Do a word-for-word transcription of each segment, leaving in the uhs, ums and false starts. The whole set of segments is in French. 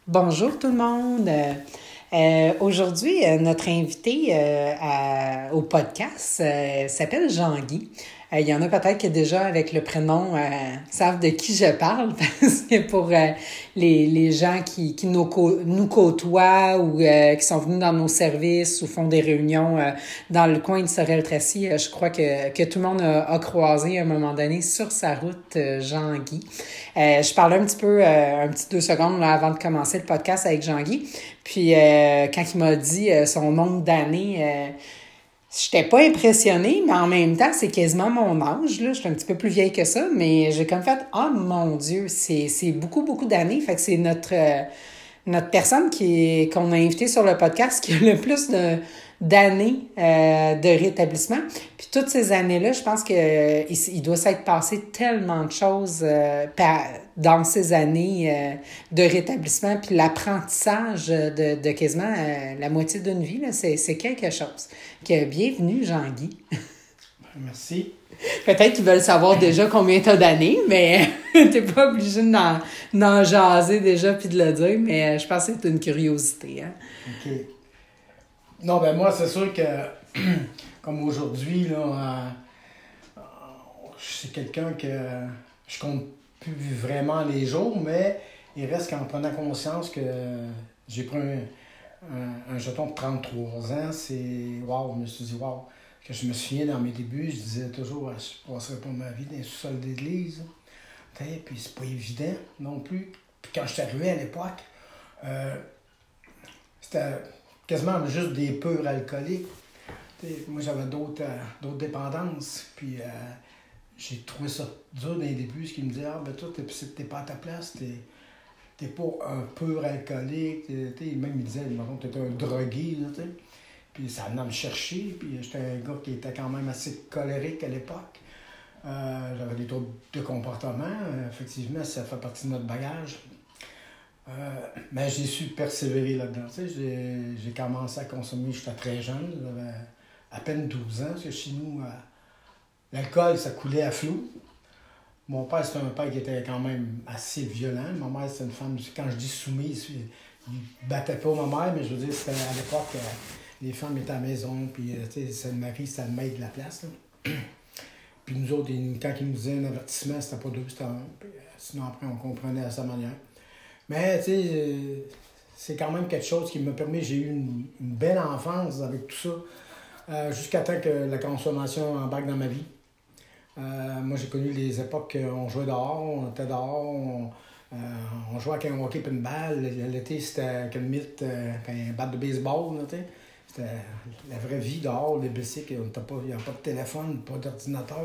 Bonjour tout le monde. Euh, euh, aujourd'hui, euh, notre invité euh, à- au podcast euh, s'appelle Jean-Guy. Euh, il y en a peut-être qui déjà avec le prénom euh, savent de qui je parle parce que pour euh, les, les gens qui, qui nous, cô- nous côtoient ou euh, qui sont venus dans nos services ou font des réunions euh, dans le coin de Sorel-Tracy, euh, je crois que, que tout le monde a, a croisé à un moment donné sur sa route euh, Jean-Guy. Euh, je parlais un petit peu, euh, un petit deux secondes là, avant de commencer le podcast avec Jean-Guy. Puis euh, quand il m'a dit euh, son nombre d'années, euh, j'étais pas impressionnée, mais en même temps, c'est quasiment mon âge. Là. Je suis un petit peu plus vieille que ça, mais j'ai comme fait « Oh mon Dieu, c'est, c'est beaucoup, beaucoup d'années. » Fait que c'est notre, euh, notre personne qui est, qu'on a invitée sur le podcast qui a le plus de, d'années euh, de rétablissement. Puis toutes ces années-là, je pense qu'il il doit s'être passé tellement de choses euh, dans ces années euh, de rétablissement. Puis l'apprentissage de, de quasiment euh, la moitié d'une vie, là, c'est, c'est quelque chose. Que, bienvenue, Jean-Guy. Merci. Peut-être qu'ils veulent savoir déjà combien t'as d'années, mais t'es pas obligé d'en, d'en jaser déjà puis de le dire, mais je pense que c'est une curiosité. Hein? OK. Non, ben moi, c'est sûr que, comme aujourd'hui, là, euh, je suis quelqu'un que je compte plus vraiment les jours, mais il reste qu'en prenant conscience que j'ai pris un, un, un jeton de trente-trois ans, c'est wow, je me suis dit wow. Que je me souviens dans mes débuts, je disais toujours, je ne passerai pas ma vie dans les sous-sols d'église. Puis c'est pas évident non plus. Puis quand je suis arrivé à l'époque, euh, c'était quasiment juste des purs alcooliques. T'sais, moi, j'avais d'autres, euh, d'autres dépendances. Puis euh, j'ai trouvé ça dur dans les débuts, ce qui me disait, ah, ben toi, t'es, t'es pas à ta place, t'es, t'es pas un pur alcoolique. T'sais, même il disait, tu t'es un drogué. Là, t'sais. Puis ça venait me chercher. Puis j'étais un gars qui était quand même assez colérique à l'époque. Euh, j'avais des troubles de comportement. Euh, effectivement, ça fait partie de notre bagage. Euh, mais j'ai su persévérer là-dedans. Tu sais, j'ai, j'ai commencé à consommer, j'étais très jeune, j'avais à peine douze ans, parce que chez nous, euh, l'alcool, ça coulait à flot. Mon père, c'était un père qui était quand même assez violent. Ma mère, c'était une femme, quand je dis soumise, il ne battait pas ma mère, mais je veux dire, c'était à l'époque, euh, les femmes étaient à la maison, puis euh, tu sais, c'est le mari, c'était le maître de la place. Là. Puis nous autres, quand ils nous disaient un avertissement, c'était pas deux, c'était un. Puis, euh, sinon, après, on comprenait à sa manière. Mais, tu sais, euh, c'est quand même quelque chose qui m'a permis, j'ai eu une, une belle enfance avec tout ça, euh, jusqu'à temps que la consommation embarque dans ma vie. Euh, moi, j'ai connu les époques où on jouait dehors, on était dehors, on, euh, on jouait avec un hockey et une balle. L'été, c'était avec une mythe, euh, un bat de baseball, là, tu sais. C'était la vraie vie dehors, les bicycles, il n'y avait pas de téléphone, pas d'ordinateur.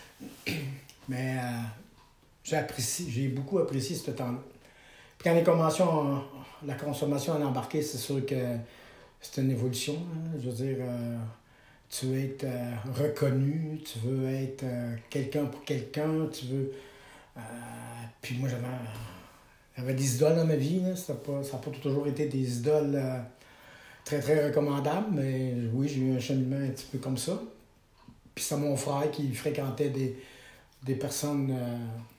Mais euh, j'ai apprécié, j'ai beaucoup apprécié ce temps-là. Puis quand les conventions, la consommation a embarqué, c'est sûr que c'est une évolution. Hein? Je veux dire, euh, tu veux être euh, reconnu, tu veux être euh, quelqu'un pour quelqu'un, tu veux... Euh, puis moi, j'avais, j'avais des idoles dans ma vie. Là. Pas, ça n'a pas toujours été des idoles euh, très, très recommandables, mais oui, j'ai eu un cheminement un petit peu comme ça. Puis c'est mon frère qui fréquentait des, des personnes... Euh,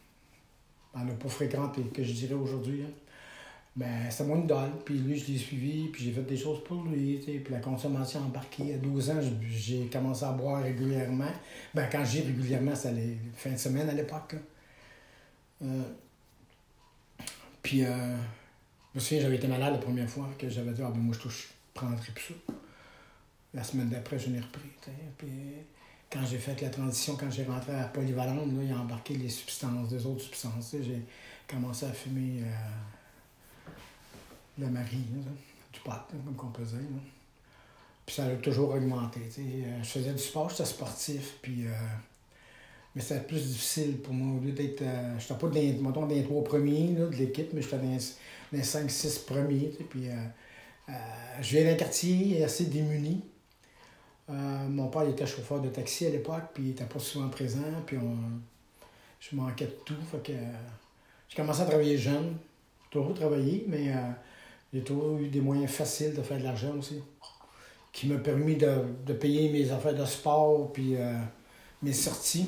on n'a pas fréquenté, que je dirais aujourd'hui. Hein. Ben, c'était mon idole. Puis lui, je l'ai suivi, puis j'ai fait des choses pour lui. T'sais. Puis la consommation a embarqué. À douze ans, j'ai commencé à boire régulièrement. Ben, quand j'ai régulièrement, c'était les fins de semaine à l'époque. Euh, puis, euh, je me souviens, j'avais été malade la première fois, que j'avais dit, ah ben moi, je ne prendrai plus ça. La semaine d'après, je l'ai repris. T'sais. Puis, quand j'ai fait la transition, quand j'ai rentré à Polyvalente, là, il a embarqué les substances, des autres substances. T'sais. J'ai commencé à fumer euh, la Marie, là, du pot, là, comme on peut dire. Là. Puis ça a toujours augmenté. T'sais. Je faisais du sport, j'étais sportif, puis, euh, mais c'était plus difficile pour moi. Au lieu d'être. Euh, j'étais pas dans, mettons, dans les trois premiers là, de l'équipe, mais j'étais dans, dans les cinq six premiers. Puis, euh, euh, je viens d'un quartier assez démuni. Euh, mon père il était chauffeur de taxi à l'époque, puis il n'était pas souvent présent, puis on, je manquais de tout. Fait que, euh, j'ai commencé à travailler jeune, toujours travaillé, mais euh, j'ai toujours eu des moyens faciles de faire de l'argent aussi, qui m'a permis de, de payer mes affaires de sport, puis euh, mes sorties.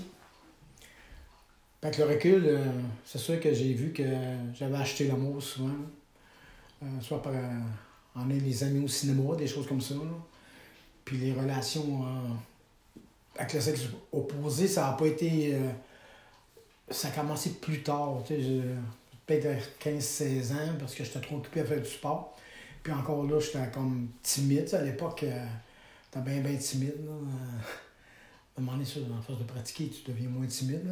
Avec le recul, euh, c'est sûr que j'ai vu que j'avais acheté l'amour souvent. Euh, soit par, euh, en est les amis au cinéma, des choses comme ça. Là. Puis les relations euh, avec le sexe opposé, ça n'a pas été... Euh, ça a commencé plus tard, tu sais, peut-être à quinze seize ans, parce que j'étais trop occupé à faire du sport. Puis encore là, j'étais comme timide. À l'époque, euh, j'étais bien, bien timide. Là. À un moment donné, en force de pratiquer, tu deviens moins timide. Là.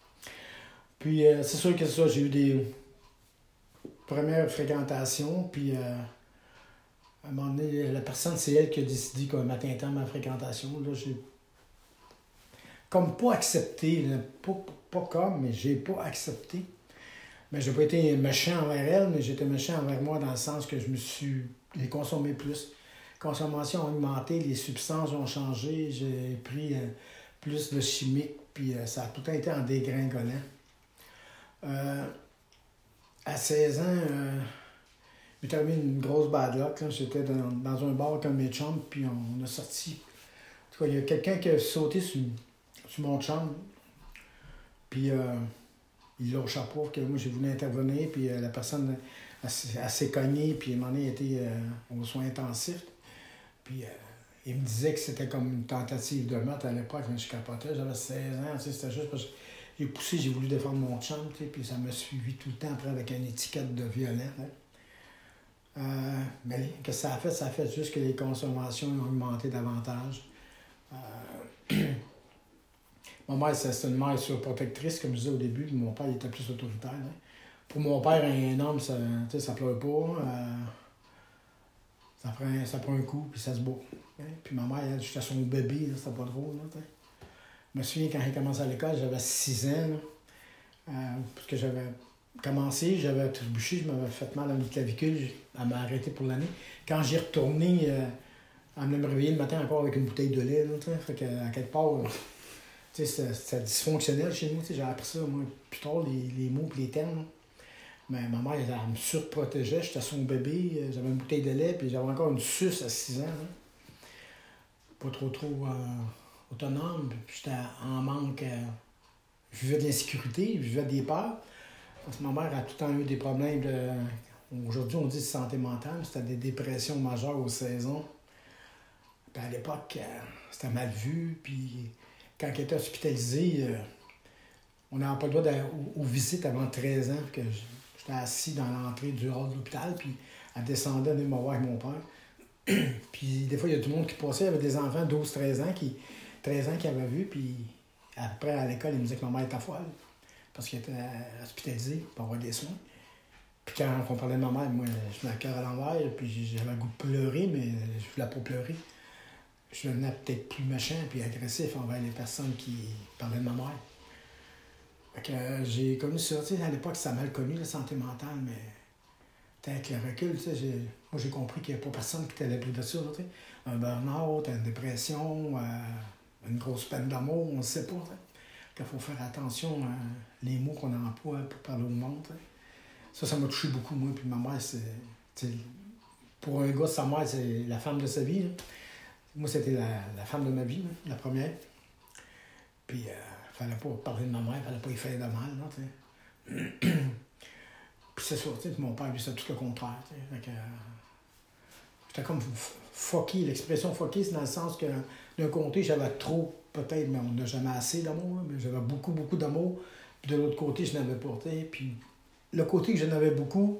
Puis euh, c'est sûr que ça, j'ai eu des premières fréquentations, puis euh, à un moment donné, la personne, c'est elle qui a décidé qu'un matin temps ma fréquentation. Là, j'ai comme pas accepté, là, pas, pas comme, mais j'ai pas accepté. Mais j'ai pas été méchant envers elle, mais j'étais méchant envers moi dans le sens que je me suis les consommé plus. Consommation a augmenté, les substances ont changé, j'ai pris euh, plus de chimique, puis euh, ça a tout été en dégringolant. Euh, à seize ans, euh, il m'est arrivé une grosse bad luck. Là. J'étais dans, dans un bar comme mes chums, puis on, on a sorti. En tout cas, il y a quelqu'un qui a sauté sur, sur mon chum, puis euh, il l'a au chapeau, que moi j'ai voulu intervenir, puis euh, la personne elle, elle s'est cognée, puis à un moment donné, elle était euh, aux soins intensifs. Puis euh, il me disait que c'était comme une tentative de meurtre à l'époque, quand je capotais. J'avais seize ans, c'était juste parce que j'ai poussé, j'ai voulu défendre mon chum, puis ça m'a suivi tout le temps après avec une étiquette de violent. Hein. Euh, mais qu'est-ce que ça a fait? Ça a fait juste que les consommations ont augmenté davantage. Euh, ma mère, c'est une mère surprotectrice, comme je disais au début, mon père il était plus autoritaire. Hein. Pour mon père, un homme, ça ne ça pleure pas. Euh, ça, prend, ça prend un coup, puis ça se bat. Hein. Puis ma mère, elle, j'étais son bébé, là, c'était pas drôle. Là, je me souviens quand j'ai commencé à l'école, j'avais six ans. Là, euh, parce que j'avais commencé, j'avais trébuché, je m'avais fait mal à mes clavicules, elle m'a arrêté pour l'année. Quand j'y retourné, euh, elle me réveiller le matin encore avec une bouteille de lait. Là, fait que, à quelque part, c'était, c'était dysfonctionnel chez nous. J'ai appris ça, moi, plus tard, les, les mots et les termes. Là. Mais ma mère, elle, elle me surprotégeait, j'étais son bébé, j'avais une bouteille de lait, puis j'avais encore une suce à six ans. Là. Pas trop, trop euh, autonome, puis j'étais en manque. Euh, je vivais de l'insécurité, je vivais des peurs. Parce que ma mère a tout le temps eu des problèmes de... Aujourd'hui, on dit de santé mentale, c'était des dépressions majeures aux seize ans. Puis à l'époque, euh, c'était mal vu. Puis quand elle était hospitalisée, euh, on n'avait pas le droit d'aller aux, aux visites avant treize ans. Que j'étais assis dans l'entrée du hall de l'hôpital, puis elle descendait venir me voir avec mon père. Puis des fois, il y a tout le monde qui passait, il y avait des enfants douze treize ans qui, treize ans qui avaient vu, puis après, à l'école, ils me disaient que ma mère était folle. Parce qu'elle était hospitalisée pour avoir des soins. Puis quand on parlait de ma mère, moi, je me la cœur à l'envers, puis j'avais le goût de pleurer, mais je voulais pas pleurer. Je devenais peut-être plus méchant puis agressif envers les personnes qui parlaient de ma mère. Fait que euh, j'ai connu ça, tu sais, à l'époque, ça mal connu, la santé mentale, mais avec le recul, tu sais, j'ai... moi, j'ai compris qu'il n'y a pas personne qui était à l'abri de ça, tu sais. Un burn-out, une dépression, euh, une grosse peine d'amour, on ne sait pas, tu sais. Qu'il faut faire attention à les mots qu'on emploie pour parler au monde. T'sais. Ça, ça m'a touché beaucoup, moi. Puis ma mère, c'est... Pour un gars, sa mère, c'est la femme de sa vie. Là. Moi, c'était la, la femme de ma vie, là, la première. Puis, il euh, fallait pas parler de ma mère, il fallait pas y faire de mal. Là, puis c'est ça, tu sais, mon père, lui, c'est tout le contraire. Fait que, euh, j'étais comme fucké. L'expression fucké, c'est dans le sens que d'un côté, j'avais trop, peut-être, mais on n'a jamais assez d'amour, mais j'avais beaucoup, beaucoup d'amour. Puis de l'autre côté, je n'avais pas. Puis le côté que je n'avais beaucoup,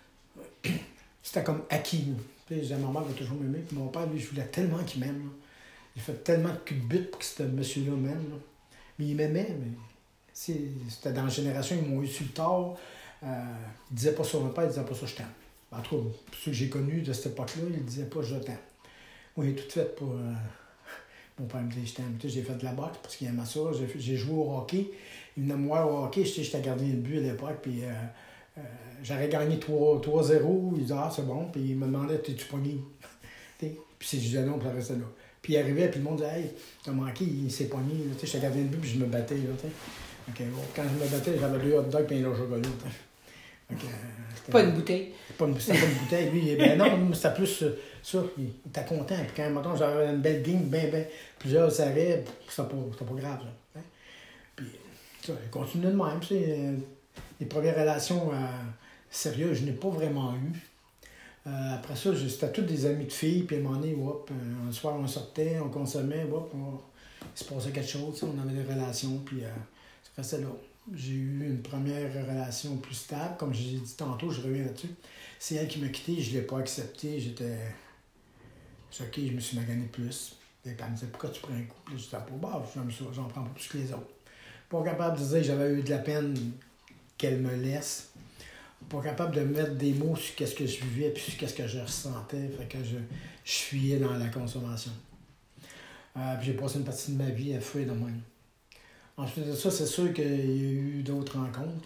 c'était comme acquis. Tu sais, ma mère va toujours m'aimer. Puis mon père, lui, je voulais tellement qu'il m'aime. Là. Il fait tellement de coups de but pour que ce monsieur-là m'aime. Là. Mais il m'aimait, mais c'était dans la génération, ils m'ont eu sur le tard. Euh, il disait pas sur mon père, il disait pas ça, je t'aime. En tout cas, ceux que j'ai connus de cette époque-là, il disait pas je t'aime. Moi, j'ai tout fait pour. Euh, mon père me disait je t'aime. J'ai fait de la boxe parce qu'il aimait ça. J'ai, j'ai joué au hockey. Il venait me voir au hockey. J'étais gardien de but à l'époque. Puis euh, euh, j'aurais gagné trois zéro. Il disait ah, c'est bon. Puis il me demandait t'es-tu pogné? Puis je disais non, puis ça restait là. Puis il arrivait, puis le monde disait hey, t'as manqué, il s'est pogné. J'étais gardien de but, puis je me battais. Là, okay, bon, quand je me battais, j'avais deux hot dogs et un chocolat. Okay, euh, pas une bouteille. Pas une, c'était pas une bouteille. Lui, ben non, c'était plus euh, ça. Il était content. Puis quand mettons, j'avais une belle game, ben, ben, plusieurs arrêts, c'était pas, c'était pas grave. Ça, hein? Puis ça, il continuait de même. Tu sais, euh, les premières relations euh, sérieuses, je n'ai pas vraiment eu. Euh, après ça, c'était tous des amis de filles, puis à un moment donné, hop, un soir, on sortait, on consommait, hop, on, il se passait quelque chose, on avait des relations, puis euh, ça restait là. J'ai eu une première relation plus stable, comme j'ai dit tantôt, je reviens là-dessus. C'est elle qui m'a quitté, je ne l'ai pas accepté, j'étais choqué, je me suis magané plus. Et elle me disait, pourquoi tu prends un coup? Puis je disais, pas bah, j'aime ça, j'en prends pas plus que les autres. Pas capable de dire que j'avais eu de la peine qu'elle me laisse. Pas capable de mettre des mots sur ce que je vivais puis sur ce que je ressentais. Fait que je, je fuyais dans la consommation. Euh, puis j'ai passé une partie de ma vie à fuir de même. Ensuite de ça, c'est sûr qu'il y a eu d'autres rencontres.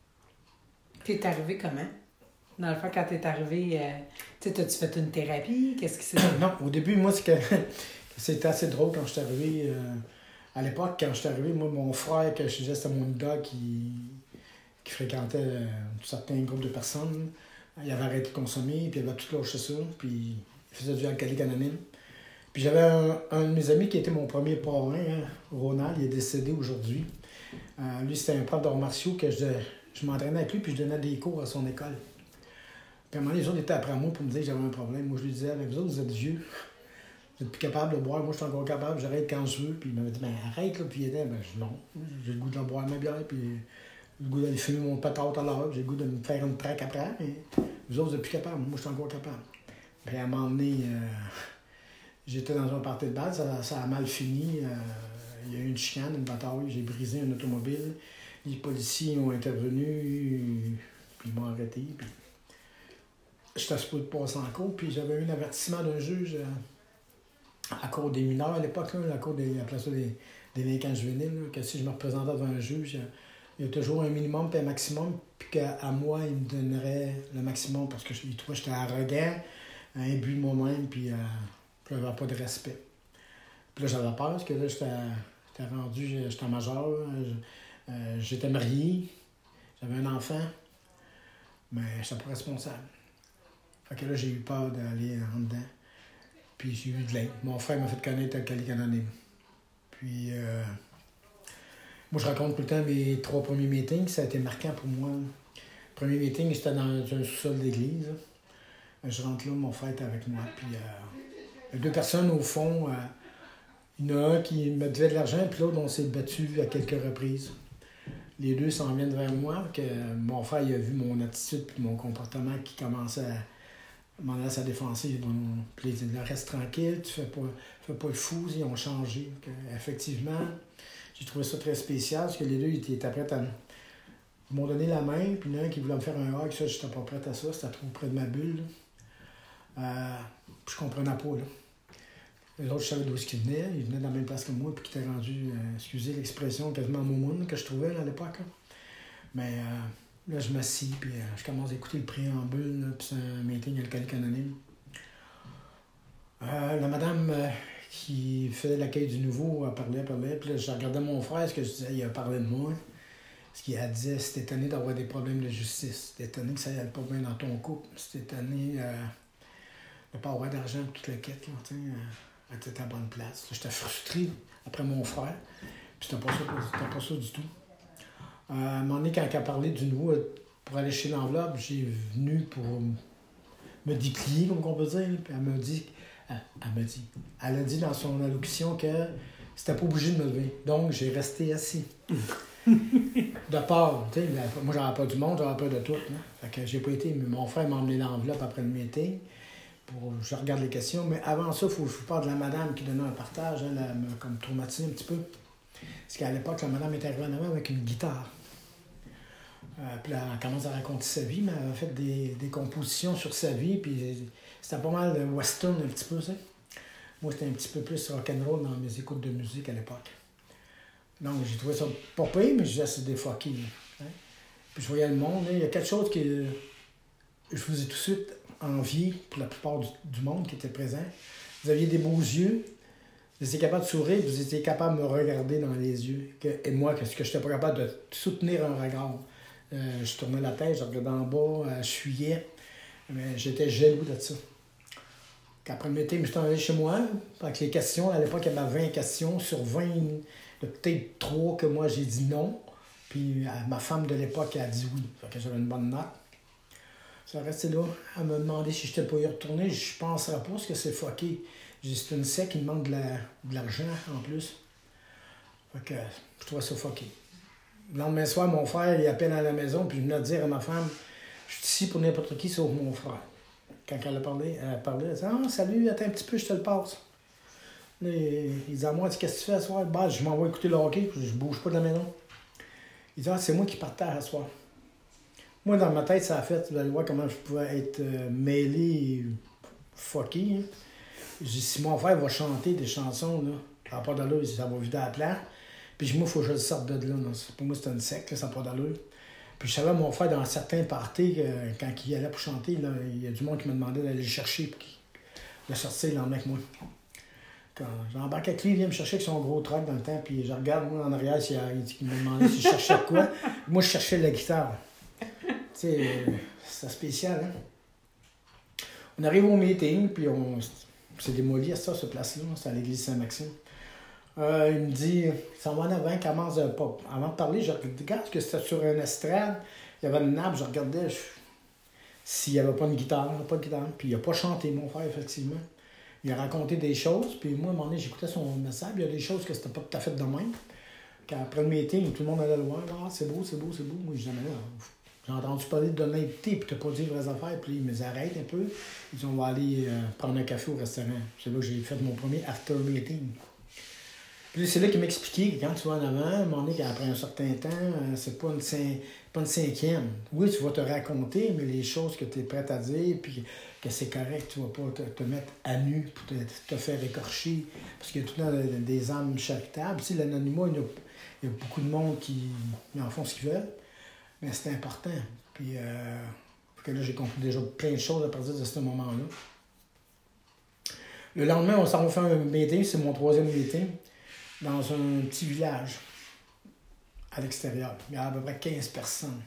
T'es arrivé comment? Dans le fond, quand t'es arrivé, euh, tu sais, as-tu fait une thérapie? Qu'est-ce qui s'est passé? Non, au début, moi, c'est que c'était assez drôle quand je suis arrivé. Euh, à l'époque, quand je suis arrivé, moi, mon frère, que je disais, c'était mon idole qui, qui fréquentait euh, certains groupes de personnes. Il avait arrêté de consommer, puis il avait tout lâché ça, puis il faisait du alcoolique anonyme. Puis j'avais un, un de mes amis qui était mon premier parrain, hein, Ronald, il est décédé aujourd'hui. Euh, lui, c'était un prof d'arts martiaux que je, je m'entraînais avec lui, puis je donnais des cours à son école. Puis à un moment donné, les autres étaient après moi pour me dire que j'avais un problème. Moi, je lui disais, avec vous autres, vous êtes vieux. Vous êtes plus capable de boire. Moi, je suis encore capable. J'arrête quand je veux. Puis il m'avait dit, ben arrête, là. Puis il était, ben je, non. J'ai le goût de boire ma bière. Puis j'ai le goût d'aller fumer mon patate à l'heure. J'ai le goût de me faire une traque après. Mais vous autres, vous êtes plus capable. Moi, je suis encore capable. Puis à un moment donné, euh, j'étais dans un party de base. Ça, ça a mal fini. Euh, il y a eu une chicane, une bataille. J'ai brisé un automobile. Les policiers ont intervenu. Puis ils m'ont arrêté. Puis j'étais supposé de passer en cours, puis j'avais eu un avertissement d'un juge euh, à cause des mineurs à l'époque, là, à cause des, la place des délinquants juvéniles, là, que si je me représentais devant un juge, il y, a, il y a toujours un minimum puis un maximum, puis qu'à moi, il me donnerait le maximum parce que je trouvais que j'étais arrogant, imbu de moi-même, puis euh, que j'avais pas de respect. Puis là, j'avais peur parce que là, j'étais, j'étais rendu, j'étais majeur, euh, j'étais marié, j'avais un enfant, mais j'étais pas responsable. Fait que là, j'ai eu peur d'aller en dedans. Puis j'ai eu de l'aide. Mon frère m'a fait connaître Alcoolique Anonyme. Puis, euh, moi, je raconte tout le temps mes trois premiers meetings. Ça a été marquant pour moi. Le premier meeting, c'était dans un sous-sol d'église. Je rentre là, mon frère était avec moi. Puis, euh, il y a deux personnes au fond. Euh, il y en a un qui me devait de l'argent, puis l'autre, on s'est battu à quelques reprises. Les deux s'en viennent vers moi. Que mon frère, il a vu mon attitude et mon comportement qui commençait à m'en à sa défensive. Puis il dit, reste tranquille, tu fais pas, fais pas le fou, ils ont changé. Que, effectivement, j'ai trouvé ça très spécial parce que les deux ils étaient prêts à. Ils m'ont donné la main, puis l'un qui voulait me faire un hug, ça, j'étais pas prête à ça, c'était trop près de ma bulle. Euh, puis je comprenais pas. Là. Les autres, je savais d'où ils venaient, ils venaient de la même place que moi, puis qui étaient rendus, euh, excusez l'expression, quasiment moumoune que je trouvais là, à l'époque. Là. Mais. Euh, Là, je m'assis, puis euh, je commence à écouter le préambule, là, puis c'est un meeting alcoolique anonyme. Euh, la madame euh, qui faisait l'accueil du nouveau, elle parlait, elle parlait, puis là, je regardais mon frère, ce que je disais, il a parlé de moi. Ce qu'il disait, c'était étonné d'avoir des problèmes de justice, c'était étonné que ça n'allait pas bien dans ton couple, c'était étonné euh, de ne pas avoir d'argent pour toute la quête, là, tu sais, euh, elle était à la bonne place. Là, j'étais frustré après mon frère, puis c'était pas ça, c'était pas ça du tout. Euh, à un moment donné, quand elle a parlé du nouveau, pour aller chez l'enveloppe, j'ai venu pour me déplier, comme on peut dire. Puis elle m'a dit, elle, elle m'a dit, elle a dit dans son allocution que c'était pas obligé de me lever. Donc, j'ai resté assis. De peur, tu sais, moi, j'avais pas du monde, j'avais peur de tout. Hein. Fait que j'ai pas été, mais mon frère m'a emmené l'enveloppe après le meeting. Pour, je regarde les questions, mais avant ça, il faut que je vous parle de la madame qui donnait un partage. Elle, elle m'a comme traumatisé un petit peu. Parce qu'à l'époque, la madame était arrivée en avant avec une guitare. Euh, puis là, elle commence à raconter sa vie, mais elle a fait des, des compositions sur sa vie, puis c'était pas mal de western un petit peu, ça. Moi, c'était un petit peu plus rock'n'roll dans mes écoutes de musique à l'époque. Donc, j'ai trouvé ça pas pire, mais j'ai assez défoqué. Hein? Puis je voyais le monde, hein, il y a quelque chose que je vous ai tout de suite envié pour la plupart du, du monde qui était présent. Vous aviez des beaux yeux, vous étiez capable de sourire, vous étiez capable de me regarder dans les yeux. Que, et moi, que, que je n'étais pas capable de soutenir un regard. Euh, je tournais la tête, je regardais en bas, euh, je fuyais. Mais j'étais jaloux de ça. Après le meeting, je suis allé chez moi, avec les questions. À l'époque, il y avait vingt questions. Sur vingt, il y a peut-être trois que moi, j'ai dit non. Puis euh, ma femme de l'époque, elle a dit oui. Fait que j'avais une bonne note. Ça restait là. Elle me demandait si je n'étais pas y retourner. Je ne penserais pas parce que c'est fucké. J'ai dit, c'est une sec qui demande de, la, de l'argent en plus. Fait que je trouvais ça fucké. Le lendemain soir, mon frère, il appelle à la maison, puis je venais de dire à ma femme, je suis ici pour n'importe qui sauf mon frère. Quand elle a parlé, elle a parlé, elle a dit, ah, salut, attends un petit peu, je te le passe. Là, il dit à moi, qu'est-ce que tu fais à soir? Bah, je m'en vais écouter le hockey, puis je bouge pas de la maison. Il dit, ah, c'est moi qui partais à soir. Moi, dans ma tête, ça a fait, vous allez voir comment je pouvais être euh, mêlé, fucké. Hein. Je dis, si mon frère va chanter des chansons, là, ça n'a pas d'allure, ça va vider à la place. Puis moi, il faut que je le sorte de là. Non. Pour moi, c'était une sec, là, ça n'a pas d'allure. Puis je savais, mon frère, dans certains parties, euh, quand il allait pour chanter, là, il y a du monde qui me demandait d'aller le chercher pour qu'il le sortir le lendemain avec moi. Quand j'embarque avec lui, il vient me chercher avec son gros truck dans le temps, puis je regarde, moi, en arrière, il, il me demandait si je cherchais quoi. Moi, je cherchais la guitare. Tu sais, euh, c'est spécial, hein? On arrive au meeting, puis on s'est démoli à ça, ce place-là. C'est à l'église Saint-Maxime. Euh, il me dit, ça va en avant, commence de pop. Avant de parler, je regarde que c'était sur une estrade, il y avait une nappe, je regardais je... s'il n'y avait pas de guitare, pas de guitare. Puis il n'a pas chanté, mon frère, effectivement. Il a raconté des choses, puis moi, à un moment donné, j'écoutais son message, il y a des choses que c'était pas tout à fait de même. Après le meeting, tout le monde allait le voir, ah, c'est beau, c'est beau, c'est beau. Moi, je disais, mais là, j'ai entendu parler de l'honnêteté, puis tu n'as pas dit les vraies affaires, puis ils me arrêtent un peu. Ils ont on va aller euh, prendre un café au restaurant. C'est là que j'ai fait mon premier after meeting. Puis c'est là qu'il m'expliquait que quand tu vas en avant, à un moment donné, après un certain temps, euh, c'est pas une, cin- pas une cinquième. Oui, tu vas te raconter, mais les choses que tu es prête à dire, puis que c'est correct, tu vas pas te, te mettre à nu pour te, te faire écorcher. Parce qu'il y a tout le temps des âmes charitables. Tu sais, l'anonymat, il y, a, il y a beaucoup de monde qui en font ce qu'ils veulent, mais c'est important. Puis euh, que là, j'ai compris déjà plein de choses à partir de ce moment-là. Le lendemain, on s'en va faire un meeting, c'est mon troisième meeting, dans un petit village à l'extérieur. Il y a à peu près quinze personnes.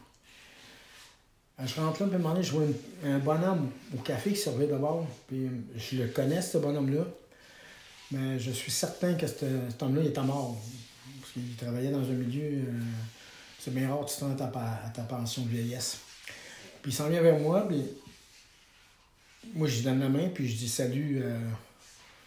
Je rentre là, puis à un moment donné, je vois une, un bonhomme au café qui servait d'abord. Puis je le connais, ce bonhomme-là. Mais je suis certain que cet, cet homme-là, il était mort. Parce qu'il travaillait dans un milieu... Euh, c'est bien rare que tu te rends à ta, à ta pension de vieillesse. Puis il s'en vient vers moi, puis... Moi, je lui donne la main, puis je dis « Salut, euh, Gilles. »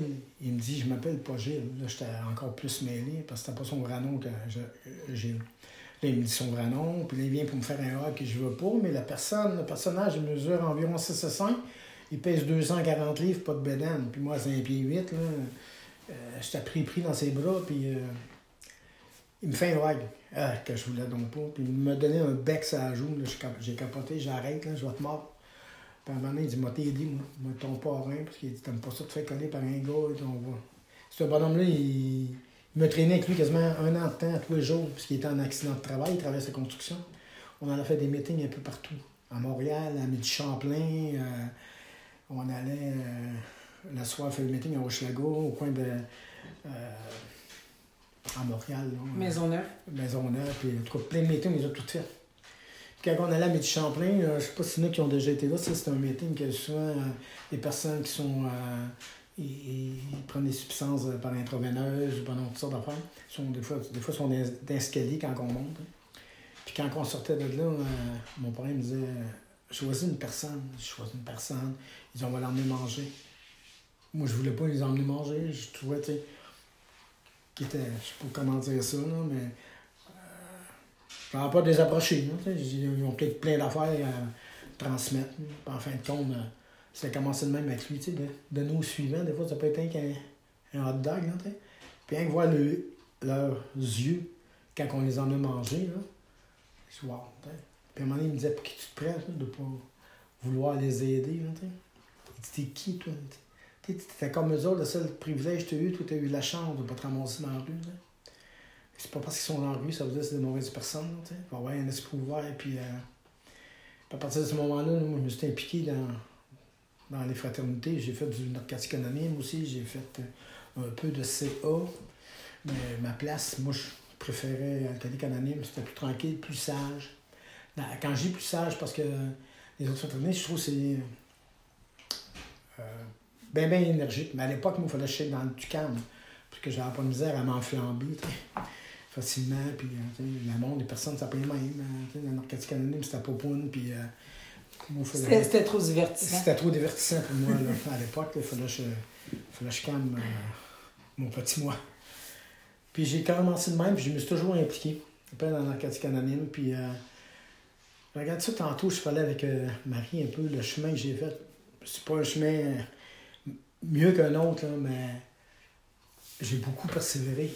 Il me dit « Je m'appelle pas Gilles. » Là, j'étais encore plus mêlé, parce que c'était pas son vrai nom que je, Gilles. Là, il me dit son vrai nom, puis là, il vient pour me faire un hug que je veux pas, mais la personne, le personnage, il mesure environ six à cinq, il pèse deux cent quarante livres, pas de bédaine. Puis moi, c'est un pied huit, là, euh, j'étais pris, pris dans ses bras, puis euh, il me fait un hug. Ah, que je voulais donc pas. Puis il me donnait un bec sur la joue, là, j'ai capoté, j'arrête, là, je vais te mordre. Puis à un moment donné, il dit, m'a t'aidé, moi, moi, ton parrain, parce qu'il dit, t'aimes pas ça te faire coller par un gars, et on va. Ce bonhomme-là, il... Il me traînait avec lui quasiment un an de temps, tous les jours, puisqu'il était en accident de travail, il travaillait sa construction. On en a fait des meetings un peu partout. À Montréal, à Midi-Champlain, euh, on allait euh, le soir faire le meeting à Hochelaga, au coin de... Euh, à Montréal. Là, Maisonneuve. Maisonneuve, puis en tout cas, plein de meetings, on les a toutes faites. Quand on allait à Midi-Champlain, euh, je ne sais pas si y en a qui ont déjà été là, c'est un meeting que souvent euh, des personnes qui sont... Euh, Ils, ils prennent des substances par intraveineuse ou pendant toutes sortes d'affaires. Ils sont, des fois, des fois, ils sont d'escalier quand on monte. Puis quand on sortait de là, euh, mon père me disait « Choisis une personne. » Je choisis une personne. Ils disent « On va l'emmener manger. » Moi, je voulais pas les emmener manger. Je trouvais, tu sais, qu'ils étaient, je sais pas comment dire ça, là, mais euh, j'en ai pas des approchés. Là, ils ont peut-être plein d'affaires à transmettre. Puis en fin de compte, euh, ça a commencé de même avec lui, tu sais, de, de nos suivants. Des fois, ça peut être un, un hot dog, là, tu sais. Puis rien que voir le, leurs yeux quand on les en a mangés, là. Je dis, wow, tu sais. Puis à un moment donné, il me disait, pour qui tu te prends, de ne pas vouloir les aider, là, tu sais. Il dit, t'es qui, toi? Tu sais, t'étais comme eux autres, le seul privilège que tu as eu, toi, tu as eu la chance de ne pas te ramasser dans la rue, tu sais. C'est pas parce qu'ils sont dans la rue, ça veut dire que c'est des mauvaises personnes, tu sais. Il va y avoir un esprit ouvert, puis, euh, puis à partir de ce moment-là, moi, je me suis impliqué dans... Dans les fraternités, j'ai fait du narcotique anonyme aussi, j'ai fait un peu de C A. Mais ma place, moi, je préférais Alcoolique Anonyme, c'était plus tranquille, plus sage. Quand je dis plus sage, parce que les autres fraternités, je trouve que c'est euh, bien, bien énergique. Mais à l'époque, moi, il fallait que je sois dans du calme, parce que j'avais pas de misère à m'enflamber facilement. Puis, le monde, les personnes, ça pas les mêmes. Le narcotique anonyme, c'était pas poune, puis... Euh, Moi, fallait- C'était c'était trop divertissant. C'était trop divertissant pour moi là, à l'époque. Il fallait que je, fallait que je calme euh, mon petit moi. Puis j'ai commencé de même, puis je me suis toujours impliqué. Un peu dans la narcotique anonyme. Puis euh, je regarde ça tantôt, je parlais avec euh, Marie un peu le chemin que j'ai fait. C'est pas un chemin euh, mieux qu'un autre, là, mais j'ai beaucoup persévéré.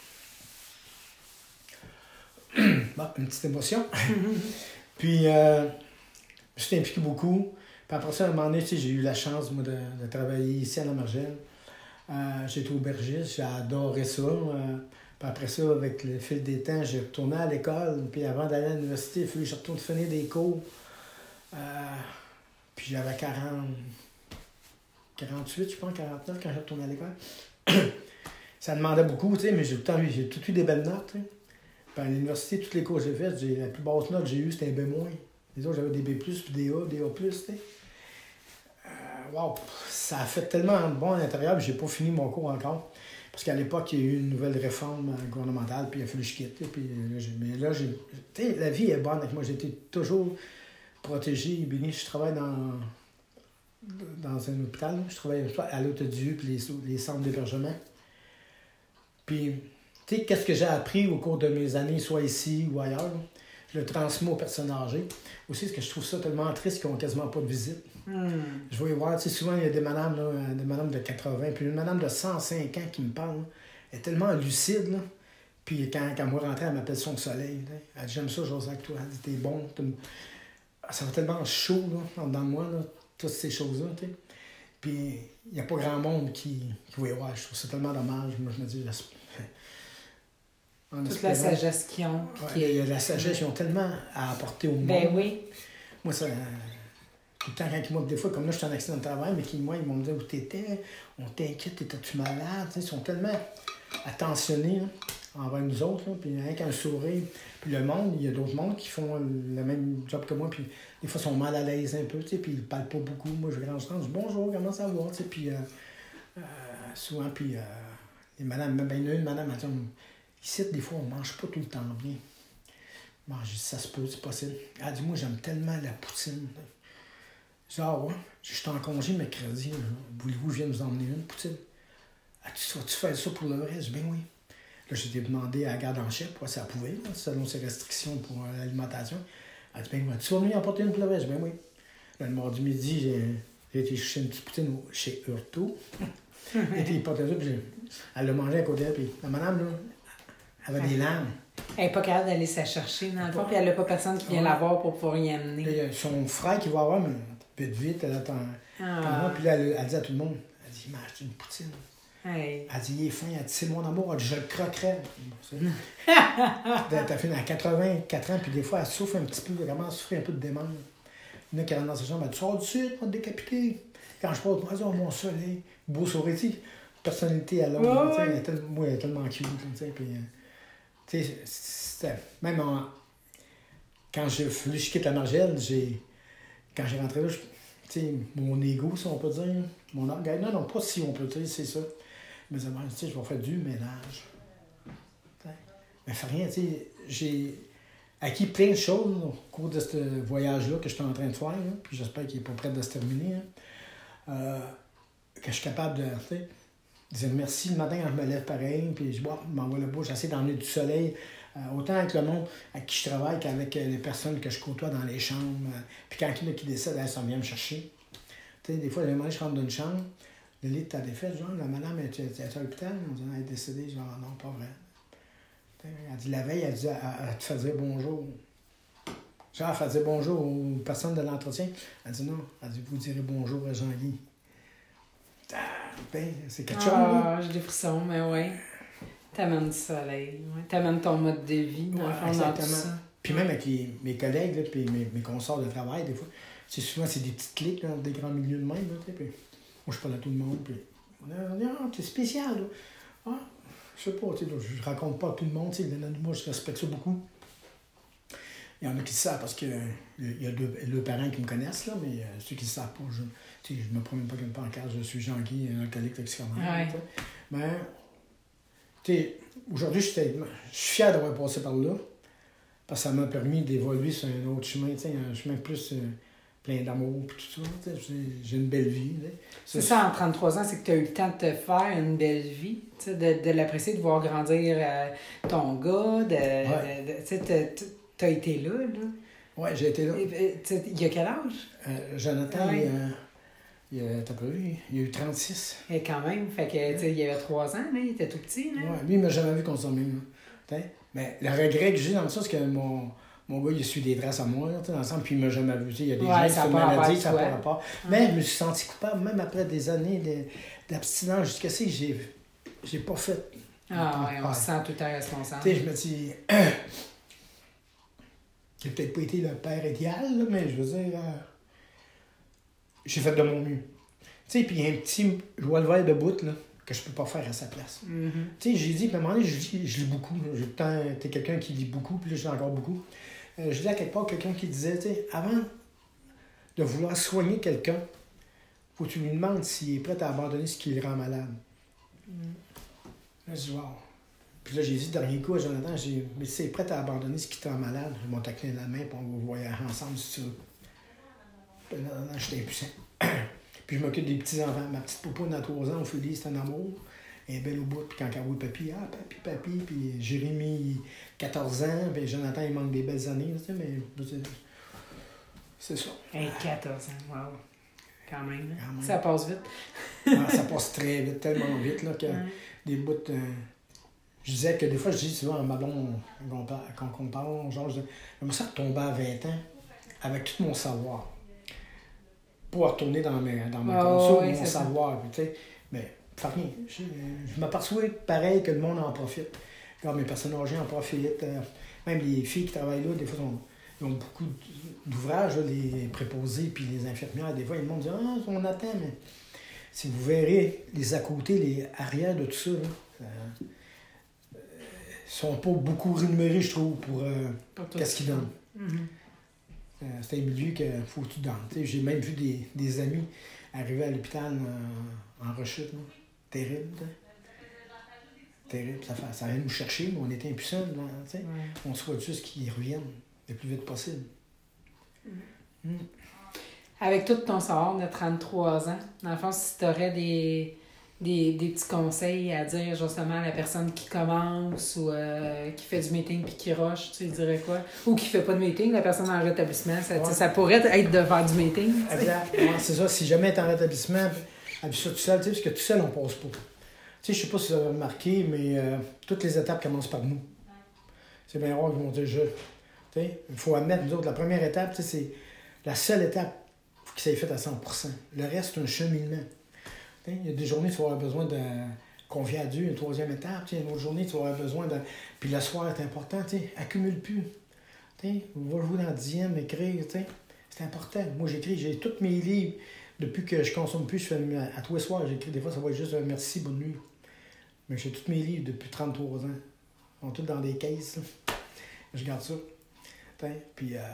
Bon, une petite émotion. Puis euh, je suis impliqué beaucoup. Puis après ça, à un moment donné, tu sais, j'ai eu la chance, moi, de, de travailler ici à La Margelle. Euh, j'ai été aubergiste, j'ai adoré ça. Euh, puis après ça, avec le fil des temps, j'ai retourné à l'école. Puis avant d'aller à l'université, il fallait que je retourne finir des cours. Euh, puis j'avais quarante, quarante-huit, je pense, quarante-neuf quand j'ai retourné à l'école. Ça demandait beaucoup, tu sais, mais j'ai tout, le temps eu, j'ai tout eu des belles notes. T'sais. Puis à l'université, toutes les cours que j'ai faites, j'ai, la plus basse note que j'ai eue, c'était un B-. Les autres, j'avais des B+, puis des A, des A+, tu sais. Euh, wow! Ça a fait tellement bon à l'intérieur, puis j'ai pas fini mon cours encore. Parce qu'à l'époque, il y a eu une nouvelle réforme gouvernementale, puis il a fallu que je quitte. Puis, là, j'ai, mais là, j'ai, tu sais, la vie est bonne avec moi. J'ai été toujours protégé, béni. Je travaille dans, dans un hôpital. Là. Je travaille à l'Hôtel-Dieu, puis les, les centres d'hébergement. Puis, tu sais, qu'est-ce que j'ai appris au cours de mes années, soit ici ou ailleurs, là? Je le transmets aux personnes âgées. Aussi, parce que je trouve ça tellement triste qu'ils n'ont quasiment pas de visite. Mm. Je vais y voir, tu sais, souvent, il y a des madames, là, des madames de quatre-vingts, puis une madame de cent cinq ans qui me parle, là, elle est tellement lucide, là. Puis quand, quand moi rentrer, elle m'appelle son soleil. Là. Elle dit, j'aime ça, José, avec toi. Elle dit, t'es bon. T'es... Ça va tellement chaud, là, en dedans de moi, là, toutes ces choses-là, tu sais. Puis il n'y a pas grand monde qui, qui va y voir. Je trouve ça tellement dommage. Moi, je me dis, En Toute espérant. La sagesse qu'ils ont. Ouais, qui est... La sagesse, ils ont tellement à apporter au monde. Ben oui. Moi, ça. Tout le temps, quand ils m'ont des fois, comme là, je suis en accident de travail, mais qui, moi, ils m'ont dit où t'étais, on t'inquiète, t'étais-tu malade? Ils sont tellement attentionnés là, envers nous autres, là, puis rien qu'un sourire. Puis le monde, il y a d'autres mondes qui font le même job que moi, puis des fois, ils sont mal à l'aise un peu, puis ils parlent pas beaucoup. Moi, je vais en je dis bonjour, comment ça va? Puis euh, euh, souvent, puis euh, les madames, ben, il y en a une madame, elle dit, ici, des fois, on mange pas tout le temps bien. Bon, j'ai dit, ça se peut, c'est possible. Elle dit, moi, j'aime tellement la poutine. Je dis, ah ouais, je suis en congé mercredi. Voulez-vous que je vienne vous emmener une poutine? Ah, tu vas-tu faire ça pour le vrai? Je dis, ben oui. Là, j'ai demandé à la garde en chef pour si elle pouvait, là, selon ses restrictions pour euh, l'alimentation. Elle dit, ben oui, tu vas venir emporter une pour le vrai? Je dis, ben oui. Là, le mardi midi, j'ai, j'ai été chercher une petite poutine chez Hurto. J'ai été porter ça, puis j'ai... elle l'a mangé à côté d'elle, puis la madame, là, avait des larmes. Elle n'est pas capable d'aller se chercher, dans le fond, puis elle n'a pas personne qui vient ouais. la voir pour pouvoir y amener. Puis, euh, son frère qui va avoir, mais vite, vite, elle attend. Ah. Puis là, elle, elle dit à tout le monde, elle dit, il m'a acheté une poutine. Hey. Elle dit, il est fin, elle dit, c'est mon amour, elle dit, je le croquerais. T'as fait à quatre-vingt-quatre ans, puis des fois, elle souffre un petit peu, elle commence à souffrir un peu de démence. Il y en a qui rentrent dans sa chambre, elle dit, sors du sud, on va te décapiter. Quand je passe, moi, oh, mon soleil, beau sourire, personnalité à l'homme, oh, ouais. elle est tellement, moi, elle est tellement cute, tu sais, puis. Tu sais, même en, quand j'ai fallu que je quitte la Margelle, j'ai, quand j'ai rentré là, tu sais, mon ego, si on peut dire, mon orgueil, non, non, pas si on peut dire, c'est ça. Mais ça m'a dit, tu sais, je vais faire du ménage. T'sais. Mais fais rien, tu sais, j'ai acquis plein de choses là, au cours de ce voyage-là que je suis en train de faire, là, puis j'espère qu'il n'est pas prêt de se terminer, hein, euh, que je suis capable de, tu sais, dire merci le matin quand je me lève pareil, puis je bois, m'envoie le beau, j'essaie d'emmener du soleil, euh, autant avec le monde avec qui je travaille qu'avec euh, les personnes que je côtoie dans les chambres. Euh, puis quand il y en a qui décèdent, ça vient me chercher. Tu sais, des fois, moment, je rentre dans une chambre, le lit de ta défaite, genre, la madame est à l'hôpital, on dit, elle est décédée, genre, non, pas vrai. T'sais, elle dit, la veille, elle dit, elle, elle te fait dire bonjour. Genre, elle fait dire bonjour aux personnes de l'entretien. Elle dit, non, elle dit, vous direz bonjour à Jean-Guy. Ben, c'est quelque chose. Ah, j'ai des frissons, mais oui. T'amènes du soleil. Ouais. T'amènes ton mode de vie. Dans ouais, le fond, dans tout ça. Puis même avec les, mes collègues, là, puis mes, mes consorts de travail, des fois, c'est souvent c'est des petites cliques dans des grands milieux de même. Là, puis, moi, je parle à tout le monde. Puis on dit, ah, t'es spécial. Là. Ah, je sais pas, je raconte pas à tout le monde. Moi, je respecte ça beaucoup. Il y en a qui le savent parce qu'il y a deux, deux parents qui me connaissent, là, mais euh, ceux qui ne le savent pas, je ne me promène pas comme pancarte, je suis Jean-Guy, un alcoolique toxicomane. Ouais. Mais, tu sais, aujourd'hui, je suis fier d'avoir passé par là, parce que ça m'a permis d'évoluer sur un autre chemin, un chemin plus, euh, plein d'amour, puis tout ça. J'ai, j'ai une belle vie. Là. C'est ça, en trente-trois ans, c'est que tu as eu le temps de te faire une belle vie, de, de l'apprécier, de voir grandir euh, ton gars. De, ouais. de, de, tu as été là. là. Oui, j'ai été là. Il y a quel âge? Euh, Jonathan, ouais. il, il, t'as pas vu, il a eu trente-six. Et quand même, fait que, ouais. il avait trois ans, là, il était tout petit. Oui, lui, il m'a jamais vu consommer. Mais le regret que j'ai dans ça, c'est que mon, mon gars, il suit des traces à moi, là, dans le sens, puis il m'a jamais vu. Il y a des ouais, gens qui sont maladies, ça n'a pas rapport. Ah. Mais je me suis senti coupable, même après des années de, d'abstinence jusqu'à ça, j'ai, j'ai pas fait. Ah oui, on se sent tout à responsable. Tu sais, je me dis, j'ai peut-être pas été le père idéal, là, mais je veux dire, euh, j'ai fait de mon mieux. Tu sais, puis il y a un petit joie le vert de bout, là, que je peux pas faire à sa place. Mm-hmm. Tu sais, j'ai dit, puis à un moment donné, je lis, je lis beaucoup. J'ai tant été quelqu'un qui lit beaucoup, puis là, je lis encore beaucoup. Euh, je lis à quelque part quelqu'un qui disait, tu sais, avant de vouloir soigner quelqu'un, faut que tu lui demandes s'il est prêt à abandonner ce qui le rend malade. Mm. Là, je dis, wow. Puis là, j'ai dit, dernier coup à Jonathan, j'ai dit, mais si c'est prêt à abandonner ce qui te rend malade, je vais t'accueillir la main, puis on va voyager ensemble si tu veux. Puis là, non, j'étais impuissant. Puis je m'occupe des petits-enfants. Ma petite popoune à trois ans, Ophélie, c'est un amour. Elle est belle au bout. Puis quand elle voit papi, ah, papi, papi. Puis Jérémy, quatorze ans. Puis Jonathan, il manque des belles années. Tu sais, mais c'est ça. Hey, quatorze ans, wow. Quand même. Quand même. Ça passe vite. Ah, ça passe très vite, tellement vite, là, que ouais. Des bouts... Euh, je disais que des fois, je dis souvent à ma blonde, quand on parle, genre, je dis, ça retomber à vingt ans avec tout mon savoir. Pour retourner dans mes, dans mes oh, consos, oui, mon savoir. Puis, mais, enfin, rien. Je, je m'aperçois pareil que le monde en profite. Quand mes personnes âgées en profitent. Euh, même les filles qui travaillent là, des fois, ont, ils ont beaucoup d'ouvrages, là, les préposés puis les infirmières. Des fois, ils me disent ah, on attend, mais si vous verrez les à côté, les arrières de tout ça, là, euh, euh, sont pas beaucoup rémunérés, je trouve, pour, euh, pour qu'est-ce qu'ils donnent. Mm-hmm. Euh, c'est un milieu qu'il faut que tu donnes. J'ai même vu des, des amis arriver à l'hôpital en, en rechute. Là. Terrible. T'sais. Terrible. Ça, fait, ça vient nous chercher, mais on était impuissants. Ouais. On souhaite juste qu'ils reviennent le plus vite possible. Mm. Mm. Avec tout ton savoir de trente-trois ans, dans le fond, si tu aurais des, des, des petits conseils à dire justement à la personne qui commence ou euh, qui fait du meeting puis qui rush, tu lui dirais quoi? Ou qui fait pas de meeting, la personne en rétablissement, ça, ouais. ça pourrait être de faire du meeting. Exact. Ouais, c'est ça, si jamais tu es en rétablissement, elle ça tout seul, parce que tout seul, on passe pas. Tu sais, je sais pas si vous avez remarqué, mais euh, toutes les étapes commencent par nous. C'est bien rare qu'ils vont dire je. Tu sais, il faut admettre, nous autres, la première étape, c'est la seule étape qui s'est faite à cent pour cent. Le reste, c'est un cheminement. Il y a des journées, tu vas avoir besoin de confier à Dieu, une troisième étape. Une autre journée, tu vas avoir besoin de... Puis le soir est important, accumule plus. T'sais, va jouer dans le dixième, écrire, c'est important. Moi, j'écris, j'ai tous mes livres. Depuis que je consomme plus, je fais à tous les soirs, j'écris. Des fois, ça va être juste un merci, bonne nuit. Mais j'ai tous mes livres depuis trente-trois ans. Ils sont tous dans des caisses. Là. Je garde ça. T'sais, puis, euh,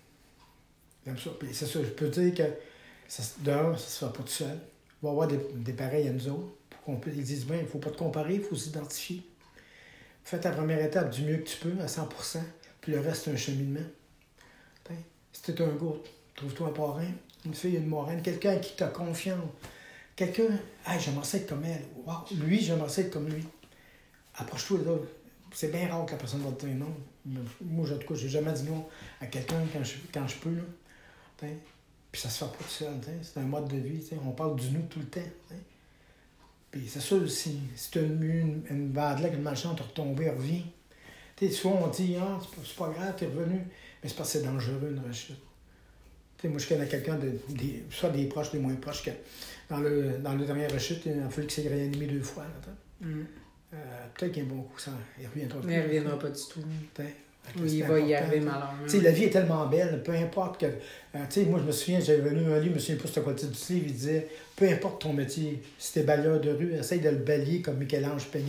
j'aime ça. Puis c'est ça, je peux dire que ça, dehors, ça se fait pas tout seul. Il va y avoir des, des pareils à nous autres. Pour qu'on puisse, ils disent, bien, il ne faut pas te comparer, il faut s'identifier. Fais ta première étape du mieux que tu peux, à cent pour cent, puis le reste, c'est un cheminement. T'sais, si tu es un gars, trouve-toi un parrain, une fille, une moraine, quelqu'un qui t'a confiance. Quelqu'un, hey, j'aimerais ça être comme elle. Wow, lui, j'aimerais ça être comme lui. Approche-toi là. C'est bien rare que la personne va te dire non. Moi, en tout cas, j'ai jamais dit non à quelqu'un quand je, quand je peux. Là. T'sais. Puis ça se fait pas tout seul, t'sais. C'est un mode de vie, t'sais. On parle du nous tout le temps. T'sais. Puis c'est sûr, si, si tu as une, une, une vague là, que le malchance t'a retombé, revient. T'sais, souvent on dit, ah, c'est pas, c'est pas grave, t'es revenu. Mais c'est parce que c'est dangereux une rechute. T'sais, moi, je connais quelqu'un, de, des, soit des proches, des moins proches, que dans le, dans le dernier rechute, il a fallu qu'il s'est réanimé deux fois. Là, mm. euh, peut-être qu'il y a un bon coup, ça, il reviendra pas. Mais il reviendra pas du tout. T'sais. Oui, il va y arriver malheureusement. La vie est tellement belle, peu importe que... Euh, moi, je me souviens, j'avais venu un livre, je me souviens pas c'était quoi le titre du livre, il disait « Peu importe ton métier, si t'es balayeur de rue, essaye de le balayer comme Michel-Ange peignait. »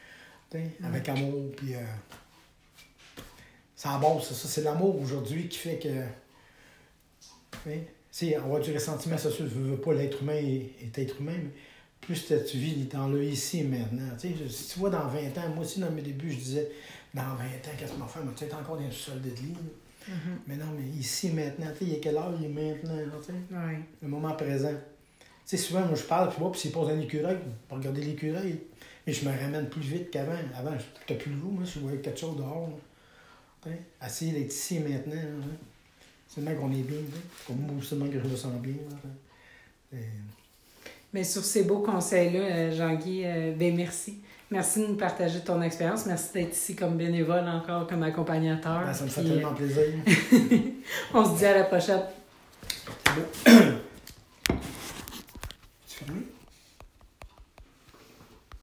Avec mm. amour, puis... Euh, ça embosse, ça. C'est l'amour aujourd'hui qui fait que... Si on voit du ressentiment social, je veux pas l'être humain est, est être humain, mais plus tu vis dans le ici et maintenant. T'sais, si tu vois dans vingt ans, moi aussi, dans mes débuts, je disais... Dans vingt ans, qu'est-ce qu'on va faire? Mais tu es encore dans le sol de lit. Mm-hmm. Mais non, mais ici, maintenant, tu sais, il est quelle heure? Il est maintenant, tu sais. Oui. Le moment présent. Tu sais, souvent, moi, je parle, puis moi, puis s'il pose un écureuil, pour regarder l'écureuil. Mais je me ramène plus vite qu'avant. Avant, j'étais plus lourd, moi, si je voyais quelque chose dehors. Là. Essayer d'être ici et maintenant. Là. C'est seulement qu'on est bien. Comme moi, seulement que je me sens bien. Là. Et... Mais sur ces beaux conseils-là, Jean-Guy, euh, ben merci. Merci de nous partager ton expérience. Merci d'être ici comme bénévole encore, comme accompagnateur. Ben, ça me fait Puis, tellement plaisir. on se dit à la prochaine. C'est beau.